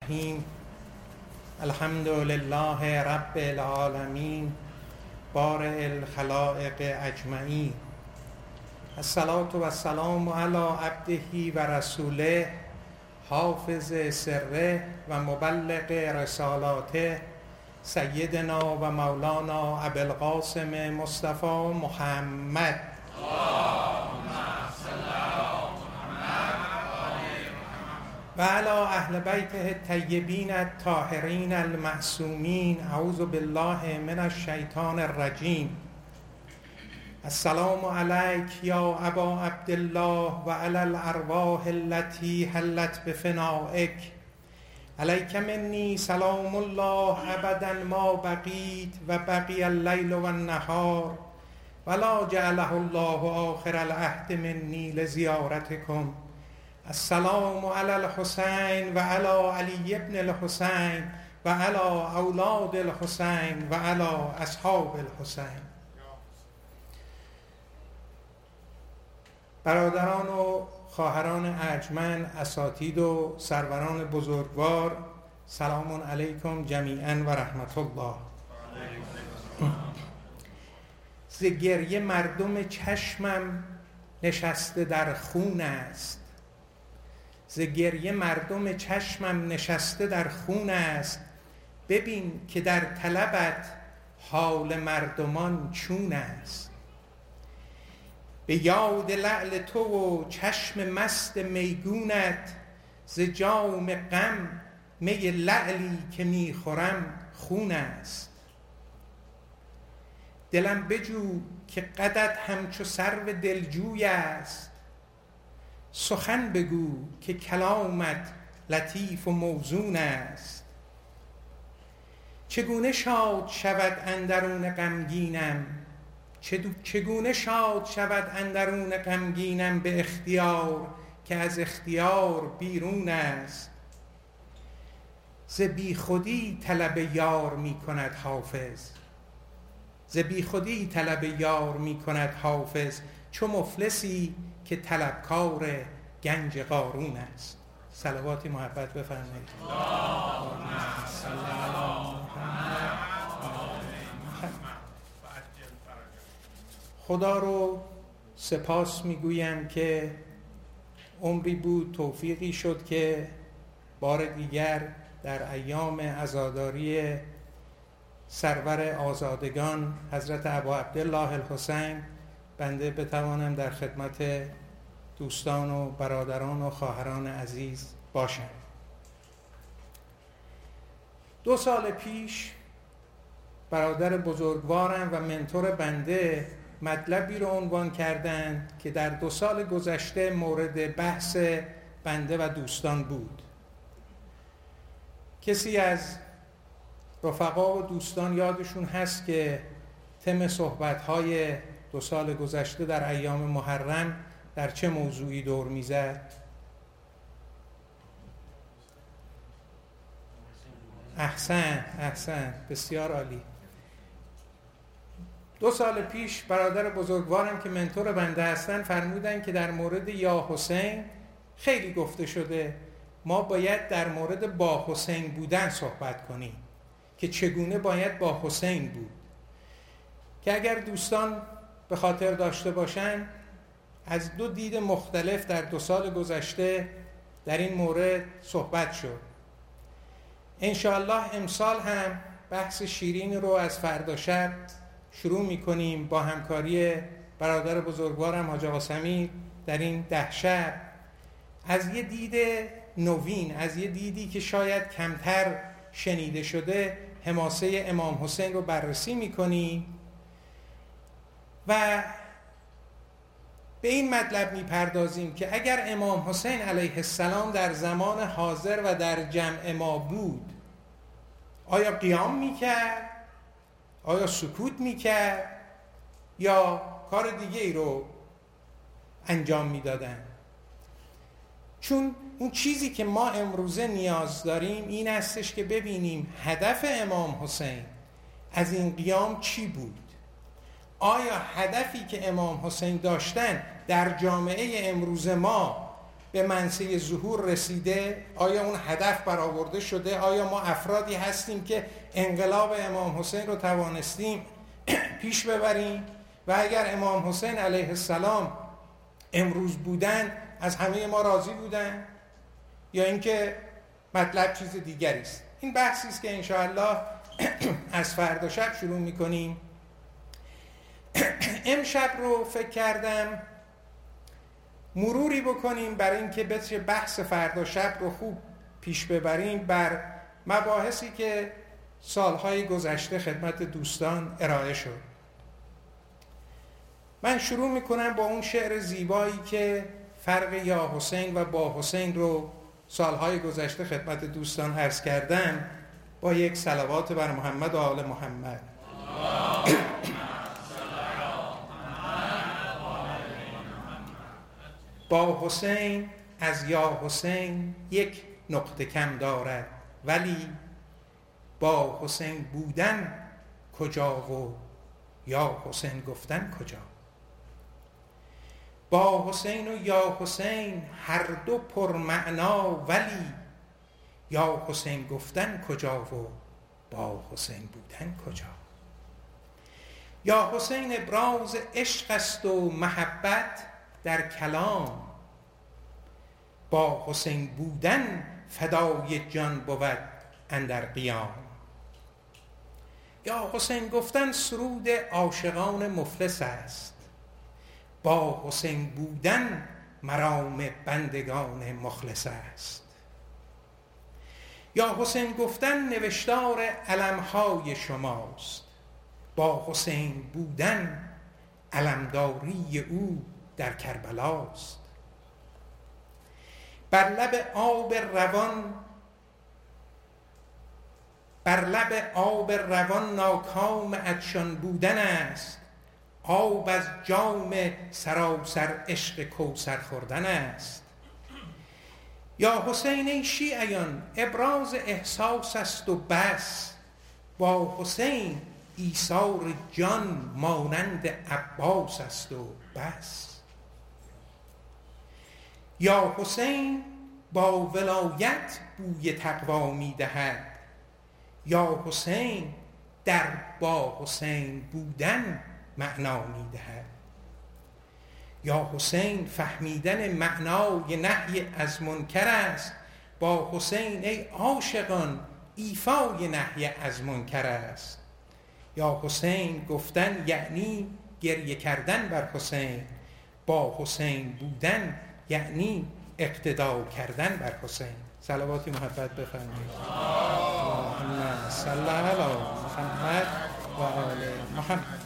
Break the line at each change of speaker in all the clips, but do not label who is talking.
الرحیم. الحمد لله رب العالمین بارئ الخلائق اجمعین. الصلاة و السلام علی عبده و رسوله حافظ سره و مبلغ رسالاته سیدنا و مولانا ابوالقاسم مصطفی محمد. و علی اهل بیته الطیبین الطاهرین المعصومین. اعوذ بالله من الشیطان الرجیم. السلام علیک یا ابا عبدالله و علی الارواح التي حلت بفنائک. علیک منی سلام الله ابدا ما بقیت و بقی اللیل و النهار ولا جعله الله آخر العهد منی لزیارتکم. السلام علی الحسین و علی علی ابن الحسین و علی اولاد الحسین و علی اصحاب الحسین. برادران و خواهران ارجمند، اساتید و سروران بزرگوار، سلام علیکم جمیعا و رحمت الله. ز گریه مردم چشمم نشسته در خون است. ز گریه مردم چشمم نشسته در خون است. ببین که در طلبت حال مردمان چون است. به یاد لعل تو و چشم مست میگونت ز جام غم می لعلی که میخورم خون است. دلم بجو که قدت همچو سرو دلجوی است. سخن بگو که کلامت لطیف و موزون است. چگونه شاد شود اندرون غمگینم، چگونه شاد شود اندرون غمگینم به اختیار که از اختیار بیرون است. ز بی خودی طلب یار می کند حافظ. ز بی خودی طلب یار می کند حافظ چو مفلسی که طلبکار گنج قارون است. صلواتی محبت بفرمایید. اللهم صل علی محمد. خدا رو سپاس میگویم که عمری بود، توفیقی شد که بار دیگر در ایام عزاداری سرور آزادگان حضرت ابا عبدالله الحسین بنده بتوانم در خدمت دوستان و برادران و خواهران عزیز باشم. 2 سال پیش برادر بزرگوارم و منتور بنده مطلبی رو عنوان کردند که در 2 سال گذشته مورد بحث بنده و دوستان بود. کسی از رفقا و دوستان یادشون هست که تم صحبت‌های 2 سال گذشته در ایام محرم در چه موضوعی دور می‌زد؟ احسن، بسیار عالی. 2 سال پیش برادر بزرگوارم که منتور بنده هستن فرمودن که در مورد یا حسین خیلی گفته شده، ما باید در مورد با حسین بودن صحبت کنیم که چگونه باید با حسین بود. که اگر دوستان به خاطر داشته باشن از 2 دید مختلف در 2 سال گذشته در این مورد صحبت شد. انشاءالله امسال هم بحث شیرین رو از فردا شب شروع میکنیم با همکاری برادر بزرگوارم حاج آقا سمیر در این 10 شب از یه دید نوین، از یه دیدی که شاید کمتر شنیده شده، حماسه امام حسین رو بررسی میکنیم و به این مطلب میپردازیم که اگر امام حسین علیه السلام در زمان حاضر و در جمع ما بود، آیا قیام میکرد؟ آیا سکوت میکرد؟ یا کار دیگه ای رو انجام میدادن؟ چون اون چیزی که ما امروزه نیاز داریم این استش که ببینیم هدف امام حسین از این قیام چی بود. آیا هدفی که امام حسین داشتن در جامعه امروز ما به منصه ظهور رسیده؟ آیا اون هدف برآورده شده؟ آیا ما افرادی هستیم که انقلاب امام حسین رو توانستیم پیش ببریم؟ و اگر امام حسین علیه السلام امروز بودن از همه ما راضی بودن؟ یا اینکه مطلب چیز دیگری است؟ این بحثی است که انشاءالله از فردا شب شروع میکنیم. امشب رو فکر کردم مروری بکنیم برای اینکه بشه بحث فردا شب رو خوب پیش ببریم بر مباحثی که سالهای گذشته خدمت دوستان ارائه شد. من شروع میکنم با اون شعر زیبایی که فرق یا حسین و با حسین رو سالهای گذشته خدمت دوستان عرض کردم، با یک صلوات بر محمد و آل محمد. با حسین از یا حسین یک نقطه کم دارد، ولی با حسین بودن کجا و یا حسین گفتن کجا؟ با حسین و یا حسین هر دو پرمعنا، ولی یا حسین گفتن کجا و با حسین بودن کجا؟ یا حسین ابراز عشق است و محبت در کلام، با حسین بودن فدای جان بود اندر قیام. یا حسین گفتن سرود عاشقان مفلس است، با حسین بودن مرام بندگان مخلص است. یا حسین گفتن نوشتار علمهای شماست، با حسین بودن علمداری او در کربلاست. بر لب آب روان ناکام عطشان بودن است، آب از جام سراسر عشق کوثر خوردن است. یا حسین ای شیعیان ابراز احساس است و بس، با حسین ایثار جان مانند عباس است و بس. یا حسین با ولایت بوی تقوا می دهد، یا حسین در با حسین بودن معنا می دهد. یا حسین فهمیدن معنای نهی از منکر است، با حسین ای عاشقان ایفای نهی از منکر است. یا حسین گفتن یعنی گریه کردن بر حسین، با حسین بودن یعنی اقتدا کردن بر حسین. صلواتی محبت بفرمایید. اللهم صل علی محمد و آل محمد.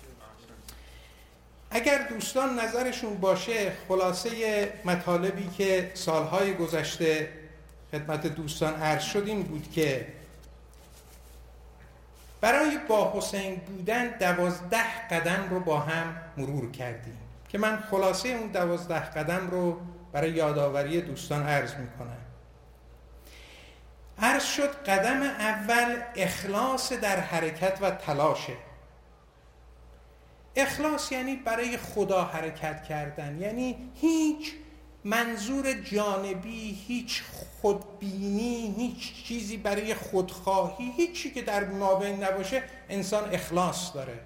اگر دوستان نظرشون باشه، خلاصه مطالبی که سالهای گذشته خدمت دوستان عرض شدیم بود که برای با حسین بودن 12 قدم رو با هم مرور کردیم که من خلاصه اون 12 قدم رو برای یادآوری دوستان عرض میکنم. عرض شد قدم اول اخلاص در حرکت و تلاشه. اخلاص یعنی برای خدا حرکت کردن، یعنی هیچ منظور جانبی، هیچ خودبینی، هیچ چیزی برای خودخواهی، هیچی که در مابین نباشه. انسان اخلاص داره.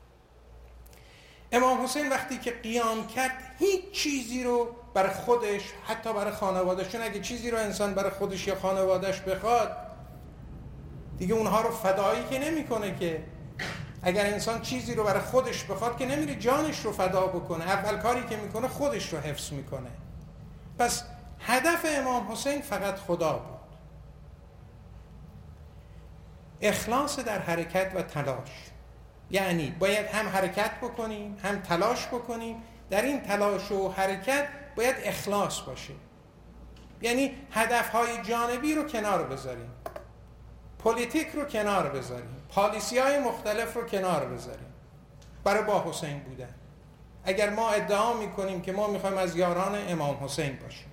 امام حسین وقتی که قیام کرد هیچ چیزی رو برای خودش، حتی برای خانواده‌اش، چون اگه چیزی رو انسان برای خودش یا خانواده‌اش بخواد دیگه اونها رو فدایی که نمی‌کنه. که اگر انسان چیزی رو برای خودش بخواد که نمیره جانش رو فدا بکنه، اول کاری که میکنه خودش رو حفظ میکنه. پس هدف امام حسین فقط خدا بود. اخلاص در حرکت و تلاش، یعنی باید هم حرکت بکنیم هم تلاش بکنیم. در این تلاش و حرکت باید اخلاص باشه، یعنی هدفهای جانبی رو کنار بذاریم، پلیتیک رو کنار بذاریم، پالیسی‌های مختلف رو کنار بذاریم برای با حسین بودن. اگر ما ادعا میکنیم که ما میخوایم از یاران امام حسین باشیم.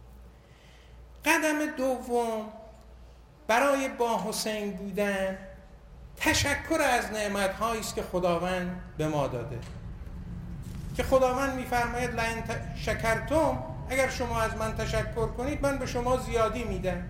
قدم دوم برای با حسین بودن تشکر از نعمت‌هایی است که خداوند به ما داده، که خداوند میفرماید لئن شکرتم اگر شما از من تشکر کنید من به شما زیادی میدم.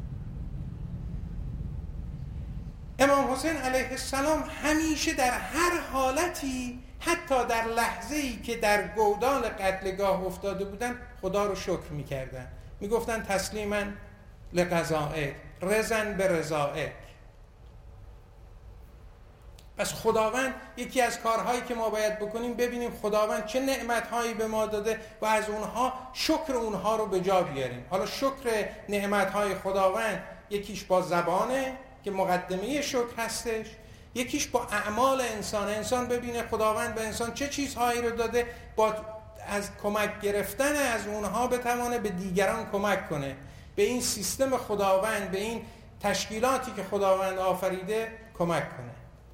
امام حسین علیه السلام همیشه در هر حالتی، حتی در لحظه‌ای که در گودال قتلگاه افتاده بودن، خدا رو شکر میکردن، میگفتن تسلیما لقضائک رضا برضایک. پس خداوند، یکی از کارهایی که ما باید بکنیم ببینیم خداوند چه نعمتهایی به ما داده و از اونها شکر اونها رو به جا بیاریم. حالا شکر نعمتهای خداوند یکیش با زبانه که مقدمه شکر هستش، یکیش با اعمال انسان ببینه خداوند به انسان چه چیزهایی رو داده، با از کمک گرفتن از اونها بتوانه به دیگران کمک کنه، به این سیستم خداوند، به این تشکیلاتی که خداوند آفریده کمک کنه.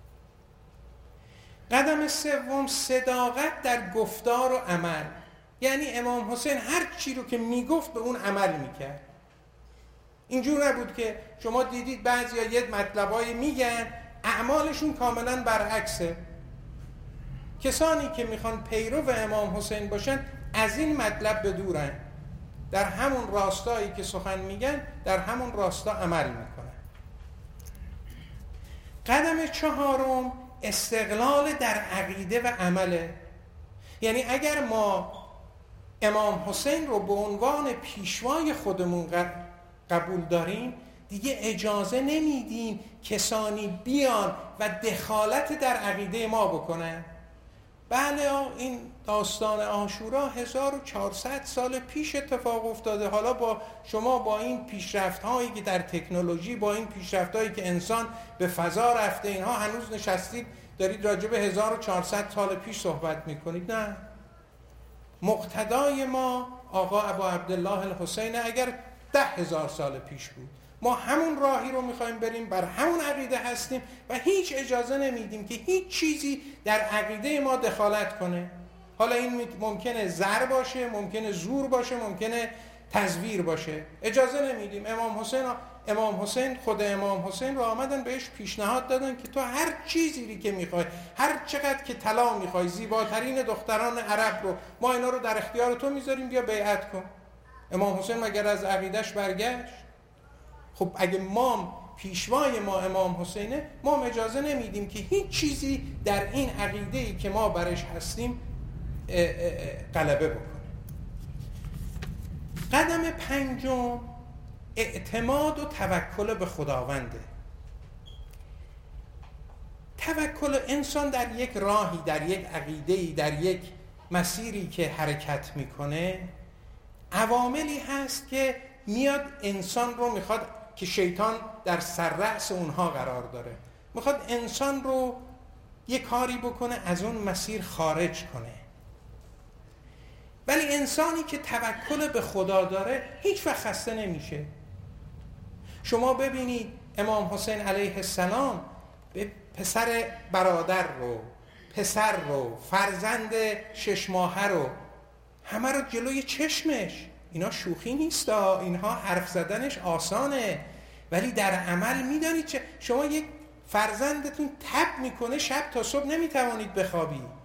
قدم سوم، صداقت در گفتار و عمل. یعنی امام حسین هر چی رو که میگفت به اون عمل میکرد. اینجور نبود که شما دیدید بعضیا یه مطلبایی میگن اعمالشون کاملا برعکسه. کسانی که میخوان پیرو امام حسین باشن از این مطلب بدورن، در همون راستایی که سخن میگن در همون راستا عمل میکنن. قدم چهارم، استقلال در عقیده و عمله. یعنی اگر ما امام حسین رو به عنوان پیشوای خودمون قبول داریم، دیگه اجازه نمیدیم کسانی بیان و دخالت در عقیده ما بکنن. بله این داستان عاشورا 1400 سال پیش اتفاق افتاده. حالا با شما با این پیشرفت هایی که در تکنولوژی، با این پیشرفت هایی که انسان به فضا رفته، اینها هنوز نشستید دارید راجع به 1400 سال پیش صحبت میکنید. نه، مقتدای ما آقا ابا عبدالله الحسین اگر 10,000 سال پیش بود، ما همون راهی رو میخوایم بریم، بر همون عقیده هستیم و هیچ اجازه نمیدیم که هیچ چیزی در عقیده ما دخالت کنه. حالا این ممکنه زر باشه، ممکنه زور باشه، ممکنه تزویر باشه، اجازه نمیدیم. امام حسین خود امام حسین رو آمدن بهش پیشنهاد دادن که تو هر چیزی که میخوای، هر چقدر که طلا میخوای، زیباترین دختران عرب رو ما اینا رو در اختیار تو میذاریم، بیا بیعت کن. امام حسین مگر از عقیدش برگشت؟ خب اگه ما پیشوای ما امام حسینه، ما اجازه نمیدیم که هیچ چیزی در این عقیده‌ای که ما برش هستیم غلبه بکنه. قدم پنجم، اعتماد و توکل به خداونده. توکل انسان در یک راهی، در یک عقیده‌ای، در یک مسیری که حرکت میکنه، عواملی هست که میاد انسان رو میخواد که شیطان در سررأس اونها قرار داره، میخواد انسان رو یک کاری بکنه از اون مسیر خارج کنه. ولی انسانی که توکل به خدا داره هیچ وقت خسته نمیشه. شما ببینید امام حسین علیه السلام به پسر برادر رو، پسر رو، فرزند 6 ماهه رو، همه رو جلوی چشمش، اینا شوخی نیست، اینها حرف زدنش آسانه، ولی در عمل میدانید چه؟ شما یک فرزندتون تب میکنه شب تا صبح نمیتوانید بخوابید.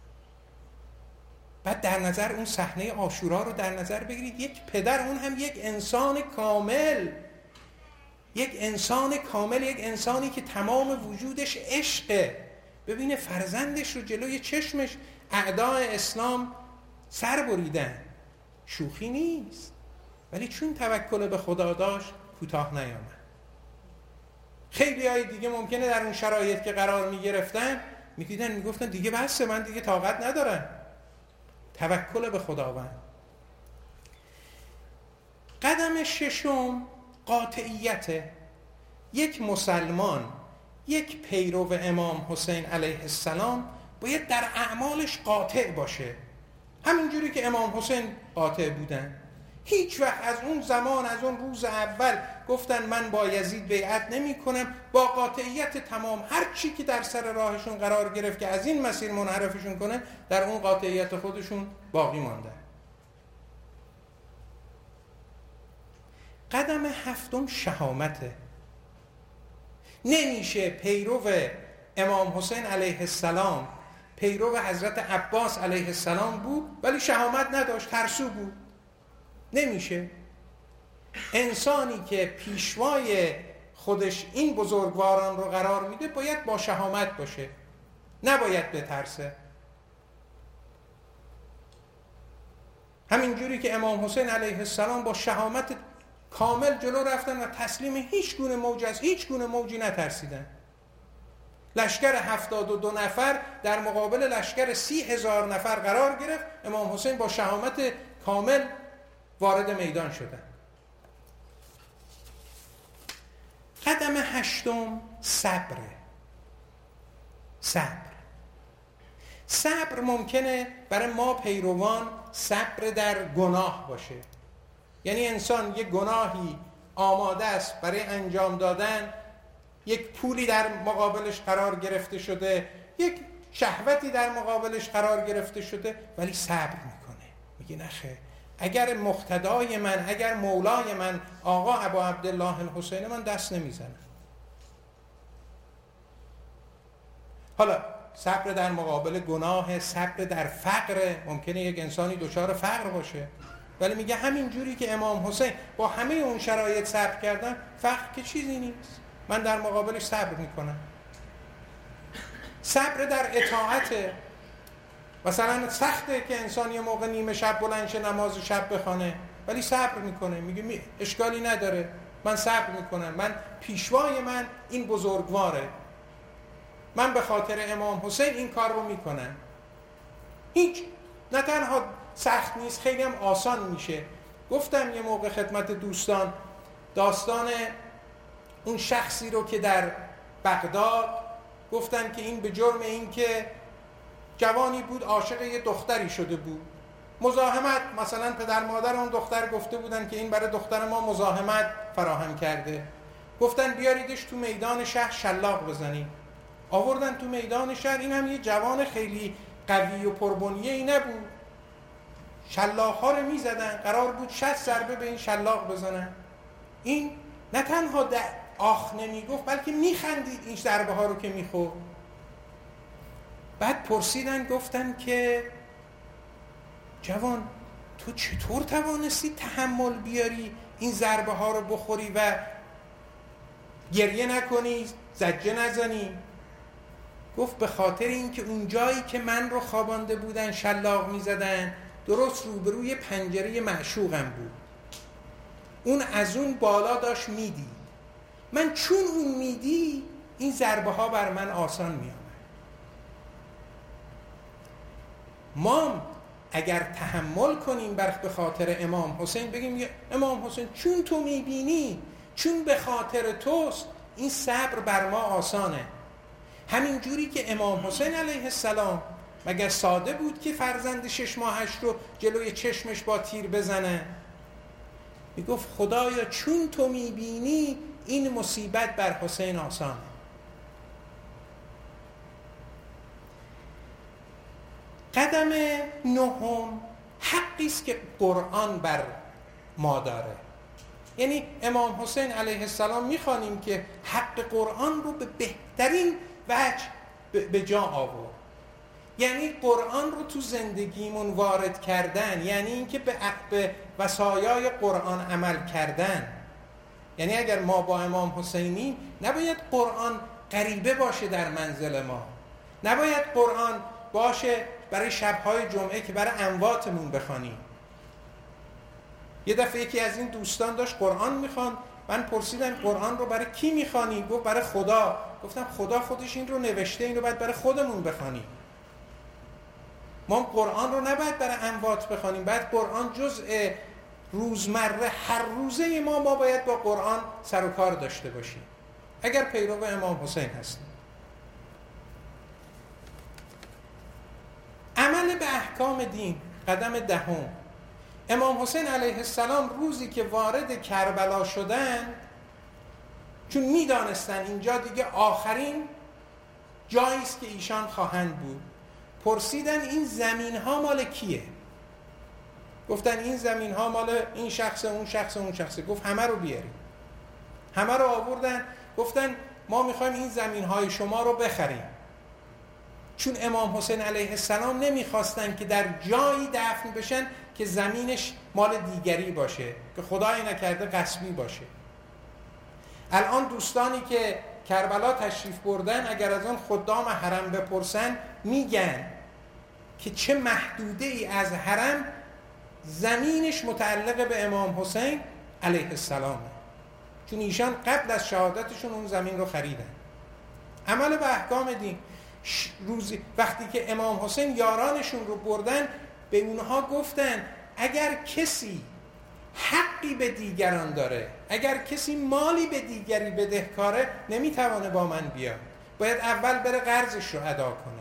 بعد در نظر اون صحنه عاشورا رو در نظر بگیرید، یک پدر، اون هم یک انسان کامل، یک انسان کامل، یک انسانی که تمام وجودش عشقه، ببینه فرزندش رو جلوی چشمش اعدای اسلام سر بریدن. شوخی نیست. ولی چون توکل به خدا داشت کوتاه نیامد. خیلی های دیگه ممکنه در اون شرایط که قرار می گرفتن می گفتن دیگه بسه، من دیگه طاقت ندارم. توکل به خداوند. قدم ششم، قاطعیت. یک مسلمان، یک پیرو امام حسین علیه السلام باید در اعمالش قاطع باشه، همینجوری که امام حسین قاطع بودن. هیچ وقت از اون زمان، از اون روز اول گفتن من با یزید بیعت نمی کنم، با قاطعیت تمام هر چی که در سر راهشون قرار گرفت که از این مسیر منحرفشون کنه، در اون قاطعیت خودشون باقی ماندن. قدم هفتم، شهامته. نمیشه پیرو امام حسین علیه السلام، پیرو حضرت عباس علیه السلام بود ولی شهامت نداشت، ترسو بود. نمیشه. انسانی که پیشوای خودش این بزرگواران رو قرار میده باید با شهامت باشه، نباید بترسه. همین جوری که امام حسین علیه السلام با شهامت کامل جلو رفتن و تسلیم هیچ گونه موج از هیچ گونه موجی نترسیدن. لشکر 72 نفر در مقابل لشکر 30,000 نفر قرار گرفت، امام حسین با شهامت کامل وارد میدان شدن. قدم 8 صبره. صبر ممکنه برای ما پیروان صبر در گناه باشه. یعنی انسان یک گناهی آماده است برای انجام دادن، یک پولی در مقابلش قرار گرفته شده، یک شهوتی در مقابلش قرار گرفته شده، ولی صبر میکنه، میگه نخه، اگر مقتدای من، اگر مولای من آقا ابا عبدالله الحسین، من دست نمیزنم. حالا صبر در مقابل گناه، صبر در فقر، ممکنه یک انسانی دچار فقر باشه، ولی میگه همین جوری که امام حسین با همه اون شرایط صبر کردن، فقر که چیزی نیست، من در مقابلش صبر میکنم. صبر در اطاعت، مثلا سخته که انسان یه موقع نیمه شب بلند شه نماز شب بخونه، ولی صبر میکنه، میگه اشکالی نداره، من صبر میکنم، من پیشوای من این بزرگواره، من به خاطر امام حسین این کار رو میکنم. هیچ، نه تنها سخت نیست، خیلی هم آسان میشه. گفتم یه موقع خدمت دوستان داستان اون شخصی رو که در بغداد گفتن که این به جرم این که جوانی بود عاشق یه دختری شده بود، مزاحمت، مثلا پدر مادر اون دختر گفته بودن که این برای دختر ما مزاحمت فراهم کرده، گفتن بیاریدش تو میدان شهر شلاق بزنیم. آوردن تو میدان شهر، این هم یه جوان خیلی قوی و پربنیه‌ای نبود، شلاق‌ها رو می‌زدن، قرار بود 60 ضربه به این شلاق بزنن. این نه تنها آخ نمیگفت، بلکه میخندید این ضربه ها رو که میخورد. بعد پرسیدن، گفتن که جوان تو چطور توانستی تحمل بیاری این ضربه ها رو بخوری و گریه نکنی، زجه نزنی؟ گفت به خاطر اینکه اون جایی که من رو خوابانده بودن شلاق میزدن درست روبروی پنجره معشوقم بود، اون از اون بالا داشت میدید، من چون اون میدی این ضربه ها بر من آسان می آمد. ما اگر تحمل کنیم به خاطر امام حسین، بگیم امام حسین چون تو میبینی، چون به خاطر توست، این صبر بر ما آسانه. همین جوری که امام حسین علیه السلام مگر ساده بود که فرزند 6 ماهش رو جلوی چشمش با تیر بزنه؟ میگفت خدایا چون تو میبینی این مصیبت بر حسین آسانه. قدم 9 حقی است که قرآن بر ما داره. یعنی امام حسین علیه السلام میخوانیم که حق قرآن رو به بهترین وجه به جا آورد. یعنی قرآن رو تو زندگیمون وارد کردن، یعنی اینکه به وصایای قرآن عمل کردن. یعنی اگر ما با امام حسینی، نباید قرآن غریبه باشه در منزل ما، نباید قرآن باشه برای شبهای جمعه که برای امواتمون بخوانیم. یه دفعه یکی از این دوستان داشت قرآن میخوان، من پرسیدم قرآن رو برای کی میخوانی؟ گفت برای خدا. گفتم خدا خودش این رو نوشته، این رو باید برای خودمون بخوانیم. ما قرآن رو نباید برای اموات بخوانیم، باید قرآن جزء روزمره هر روزه ما باید با قرآن سر و کار داشته باشیم اگر پیرو امام حسین هستیم. عمل به احکام دین، قدم 10. امام حسین علیه السلام روزی که وارد کربلا شدن، چون میدانستن اینجا دیگه آخرین جایی است که ایشان خواهند بود، پرسیدن این زمین ها مال کیه؟ گفتن این زمین ها مال این شخص، اون شخص، اون شخص. گفت همه رو بیاریم. همه رو آوردن، گفتن ما میخوایم این زمین های شما رو بخریم. چون امام حسین علیه السلام نمیخواستن که در جایی دفن بشن که زمینش مال دیگری باشه، که خدای نکرده غصبی باشه. الان دوستانی که کربلا تشریف بردن اگر از اون خدام حرم بپرسن میگن که چه محدوده ای از حرم زمینش متعلق به امام حسین علیه السلامه، چون ایشان قبل از شهادتشون اون زمین رو خریدن. عمل به احکام دین. روزی وقتی که امام حسین یارانشون رو بردن به اونها گفتن اگر کسی حقی به دیگران داره، اگر کسی مالی به دیگری بدهکاره، نمیتوانه با من بیاد، باید اول بره قرضش رو ادا کنه.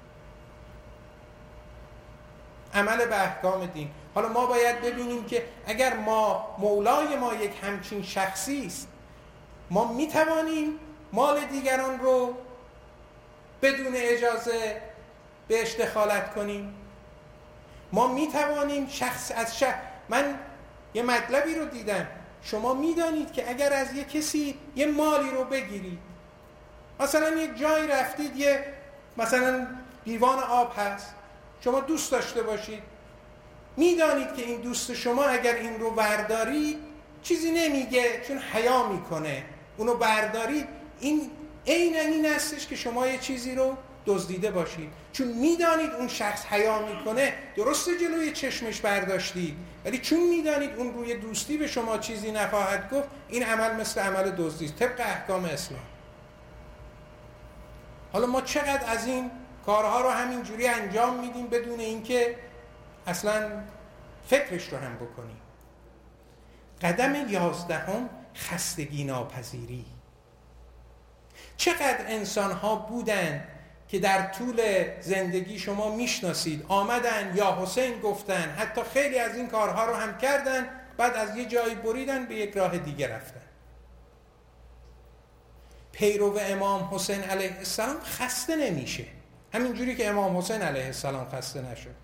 عمل به احکام دین. حالا ما باید ببینیم که اگر مولای ما یک همچین شخصی است، ما میتوانیم مال دیگران رو بدون اجازه بهش دخالت کنیم؟ ما میتوانیم من یه مطلبی رو دیدم، شما میدانید که اگر از یه کسی یه مالی رو بگیرید، مثلا یک جایی رفتید، یه مثلا لیوان آب هست، شما دوست داشته باشید، میدانید که این دوست شما اگر این رو بردارید چیزی نمیگه چون حیا میکنه، اونو بردارید، این عین این هستش که شما یه چیزی رو دزدیده باشید، چون میدانید اون شخص حیا میکنه، درسته جلوی چشمش برداشتید، ولی چون میدانید اون روی دوستی به شما چیزی نخواهد گفت، این عمل مثل عمل دزدی است طبق احکام اسلام. حالا ما چقدر از این کارها رو همینجوری انجام میدیم بدون اینکه اصلا فکرش رو هم بکنیم. قدم 11 خستگی ناپذیری. چقدر انسان‌ها بودن که در طول زندگی شما میشناسید آمدن یا حسین گفتن، حتی خیلی از این کارها رو هم کردن، بعد از یه جایی بریدن به یک راه دیگه رفتن. پیرو امام حسین علیه السلام خسته نمیشه، همینجوری که امام حسین علیه السلام خسته نشد.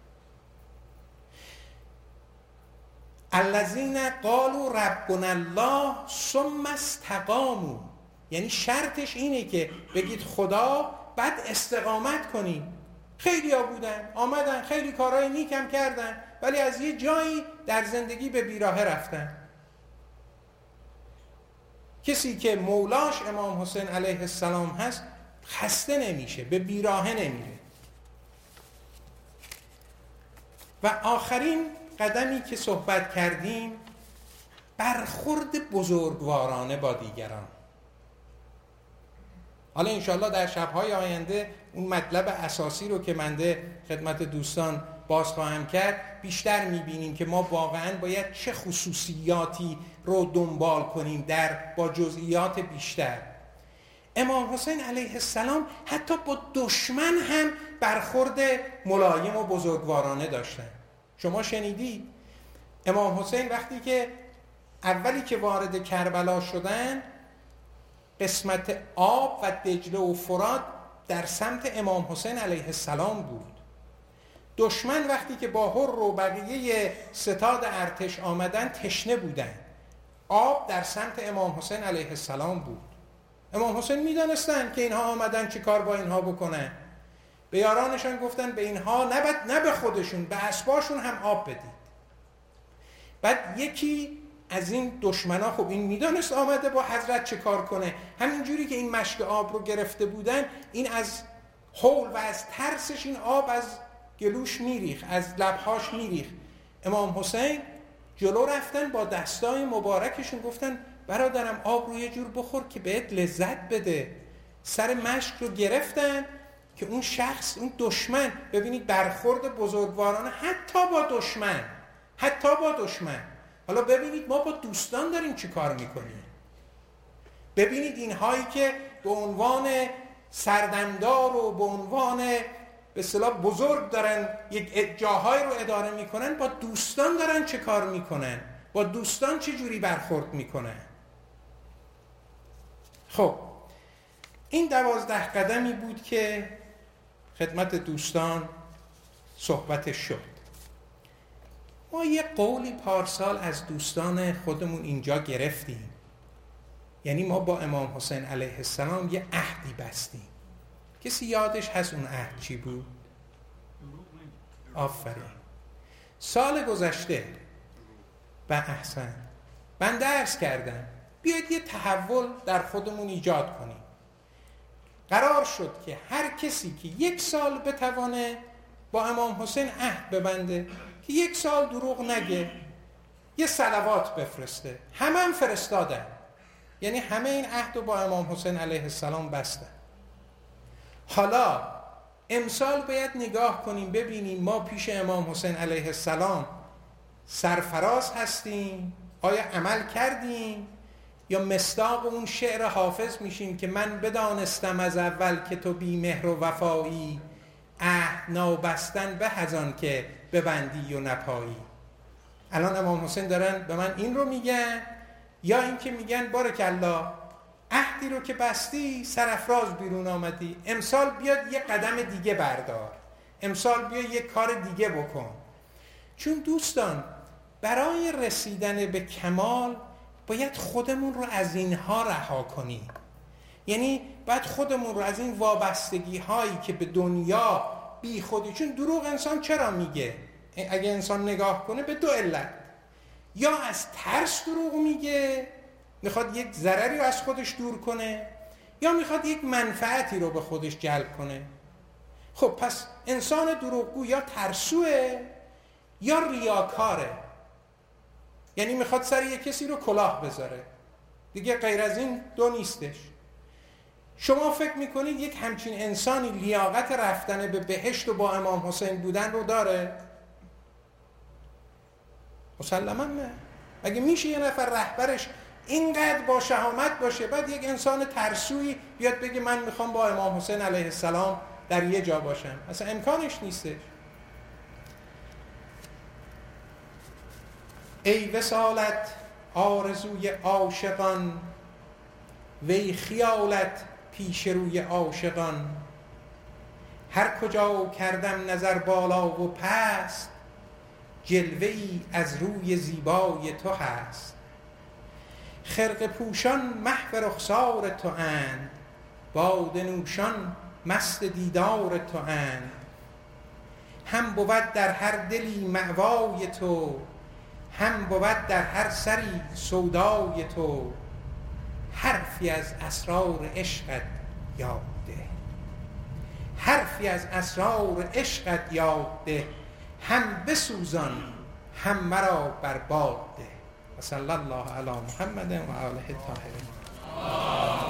الذین قالوا ربنا الله ثم استقاموا، یعنی شرطش اینه که بگید خدا بعد استقامت کنیم. خیلی ها بودن آمدن خیلی کارهای نیکم کردن، ولی از یه جایی در زندگی به بیراهه رفتن. کسی که مولاش امام حسین علیه السلام هست خسته نمیشه، به بیراهه نمیره. و آخرین قدمی که صحبت کردیم، برخورد بزرگوارانه با دیگران. حالا انشاءالله در شبهای آینده اون مطلب اساسی رو که من خدمت دوستان باز خواهم کرد، بیشتر میبینیم که ما واقعاً باید چه خصوصیاتی رو دنبال کنیم با جزئیات بیشتر. امام حسین علیه السلام حتی با دشمن هم برخورد ملایم و بزرگوارانه داشتن. شما شنیدید امام حسین وقتی که اولی که وارد کربلا شدن، قسمت آب و دجله و فرات در سمت امام حسین علیه السلام بود. دشمن وقتی که با هر و بقیه ستاد ارتش آمدن تشنه بودن، آب در سمت امام حسین علیه السلام بود. امام حسین میدانستن که اینها آمدن چی کار با اینها بکنن، به یارانشان گفتن به اینها نه به خودشون، به اسباشون هم آب بدید. بعد یکی از این دشمنا، خب این میدانست آمده با حضرت چه کار کنه، همینجوری که این مشک آب رو گرفته بودن، این از هول و از ترسش این آب از گلوش میریخ، از لبهاش میریخ. امام حسین جلو رفتن با دستای مبارکشون گفتن برادرم آب رو یه جور بخور که بهت لذت بده. سر مشک رو گرفتن که اون شخص، اون دشمن، ببینید برخورد بزرگوارانه حتی با دشمن. حالا ببینید ما با دوستان داریم چی کار میکنیم. ببینید اینهایی که به عنوان سردمدار و به عنوان به اصطلاح بزرگ دارن یک جاهای رو اداره میکنن، با دوستان دارن چه کار میکنن، با دوستان چه جوری برخورد میکنن. خب این 12 قدمی بود که خدمت دوستان صحبت شد. ما یه قولی پارسال از دوستان خودمون اینجا گرفتیم، یعنی ما با امام حسین علیه السلام یه عهدی بستیم. کسی یادش هست اون عهد چی بود؟ آفرین. سال گذشته به احسن من درس کردم بیاید یه تحول در خودمون ایجاد کنیم. قرار شد که هر کسی که 1 سال بتوانه با امام حسین عهد ببنده که 1 سال دروغ نگه، یه صلوات بفرسته. همه فرستادن، یعنی همه این عهد رو با امام حسین علیه السلام بستن. حالا امسال باید نگاه کنیم ببینیم ما پیش امام حسین علیه السلام سرفراز هستیم، آیا عمل کردیم، یا مصداق اون شعر حافظ میشیم که من بدانستم از اول که تو بی مهر و وفایی، عهد نابستن به از آن که ببندی و نپایی. الان امام حسین دارن به من این رو میگن، یا این که میگن بارکالله عهدی رو که بستی سرافراز بیرون آمدی، امسال بیاد یه قدم دیگه بردار، امسال بیا یه کار دیگه بکن. چون دوستان برای رسیدن به کمال باید خودمون رو از اینها رها کنیم. یعنی باید خودمون رو از این وابستگی هایی که به دنیا بی خودی، چون دروغ انسان چرا میگه؟ اگه انسان نگاه کنه به 2 علت، یا از ترس دروغ میگه، میخواد یک ضرری رو از خودش دور کنه، یا میخواد یک منفعتی رو به خودش جلب کنه. خب پس انسان دروغگو یا ترسوه یا ریاکاره، یعنی میخواد سر یک کسی رو کلاه بذاره، دیگه غیر از این 2 نیستش. شما فکر میکنید یک همچین انسانی لیاقت رفتن به بهشت و با امام حسین بودن رو داره؟ مسلماً نه. مگه میشه یه نفر رهبرش اینقدر با شهامت باشه بعد یک انسان ترسویی بیاد بگه من میخوام با امام حسین علیه السلام در یه جا باشم؟ اصلا امکانش نیستش. ای وصالت آرزوی عاشقان، وی خیالت پیش روی عاشقان. هر کجا کردم نظر بالا و پست، جلوه‌ای از روی زیبای تو هست. خرقه پوشان محو رخسار تو اند، باده نوشان مست دیدار تو اند. هم بود در هر دلی مأوای تو، هم بود در هر سری سودای تو. حرفی از اسرار عشقت یاد ده، حرفی از اسرار عشقت یاد ده. هم بسوزان هم مرا بر باد ده. و صلی الله علی محمد و آله الطاهرین.